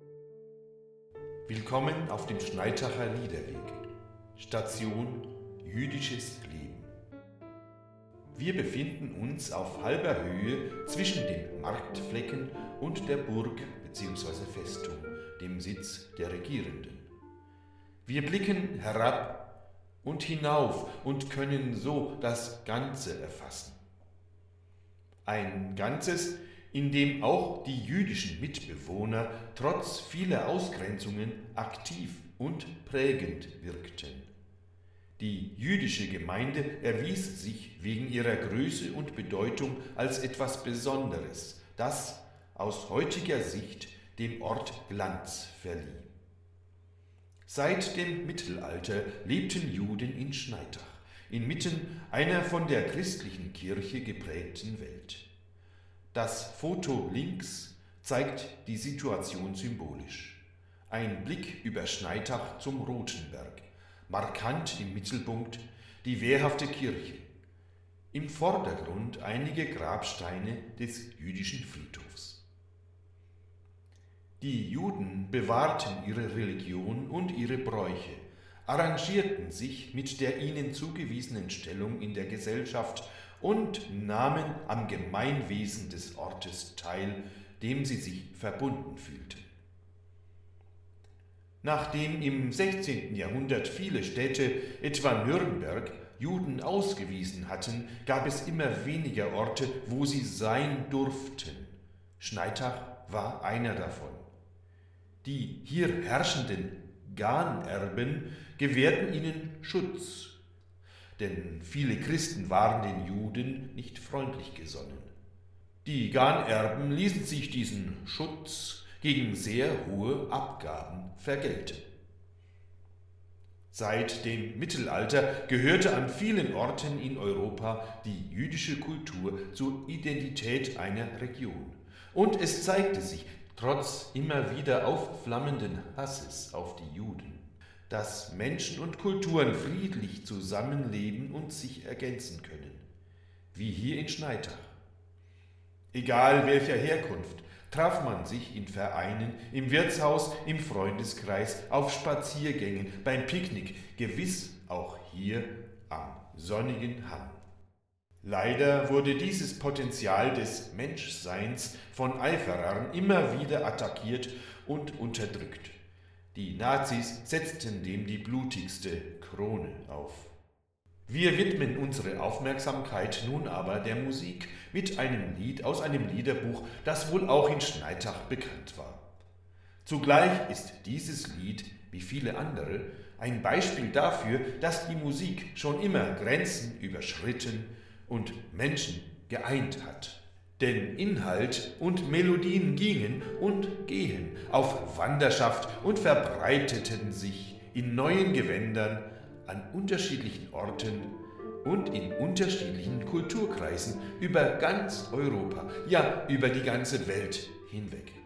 Willkommen auf dem Schneitacher Liederweg. Station Jüdisches Leben. Wir befinden uns auf halber Höhe zwischen den Marktflecken und der Burg bzw. Festung, dem Sitz der Regierenden. Wir blicken herab und hinauf und können so das Ganze erfassen. Ein Ganzes, in dem auch die jüdischen Mitbewohner trotz vieler Ausgrenzungen aktiv und prägend wirkten. Die jüdische Gemeinde erwies sich wegen ihrer Größe und Bedeutung als etwas Besonderes, das aus heutiger Sicht dem Ort Glanz verlieh. Seit dem Mittelalter lebten Juden in Schneitach, inmitten einer von der christlichen Kirche geprägten Welt. Das Foto links zeigt die Situation symbolisch. Ein Blick über Schneitach zum Rothenberg, markant im Mittelpunkt die wehrhafte Kirche, im Vordergrund einige Grabsteine des jüdischen Friedhofs. Die Juden bewahrten ihre Religion und ihre Bräuche, arrangierten sich mit der ihnen zugewiesenen Stellung in der Gesellschaft und nahmen am Gemeinwesen des Ortes teil, dem sie sich verbunden fühlten. Nachdem im 16. Jahrhundert viele Städte, etwa Nürnberg, Juden ausgewiesen hatten, gab es immer weniger Orte, wo sie sein durften. Schneitach war einer davon. Die hier herrschenden Ganerben gewährten ihnen Schutz, denn viele Christen waren den Juden nicht freundlich gesonnen. Die Ganerben ließen sich diesen Schutz gegen sehr hohe Abgaben vergelten. Seit dem Mittelalter gehörte an vielen Orten in Europa die jüdische Kultur zur Identität einer Region. Und es zeigte sich, trotz immer wieder aufflammenden Hasses auf die Juden, dass Menschen und Kulturen friedlich zusammenleben und sich ergänzen können, wie hier in Schneitach. Egal welcher Herkunft, traf man sich in Vereinen, im Wirtshaus, im Freundeskreis, auf Spaziergängen, beim Picknick, gewiss auch hier am sonnigen Hang. Leider wurde dieses Potenzial des Menschseins von Eiferern immer wieder attackiert und unterdrückt. Die Nazis setzten dem die blutigste Krone auf. Wir widmen unsere Aufmerksamkeit nun aber der Musik mit einem Lied aus einem Liederbuch, das wohl auch in Schneitach bekannt war. Zugleich ist dieses Lied, wie viele andere, ein Beispiel dafür, dass die Musik schon immer Grenzen überschritten und Menschen geeint hat. Denn Inhalt und Melodien gingen und gehen auf Wanderschaft und verbreiteten sich in neuen Gewändern an unterschiedlichen Orten und in unterschiedlichen Kulturkreisen über ganz Europa, ja über die ganze Welt hinweg.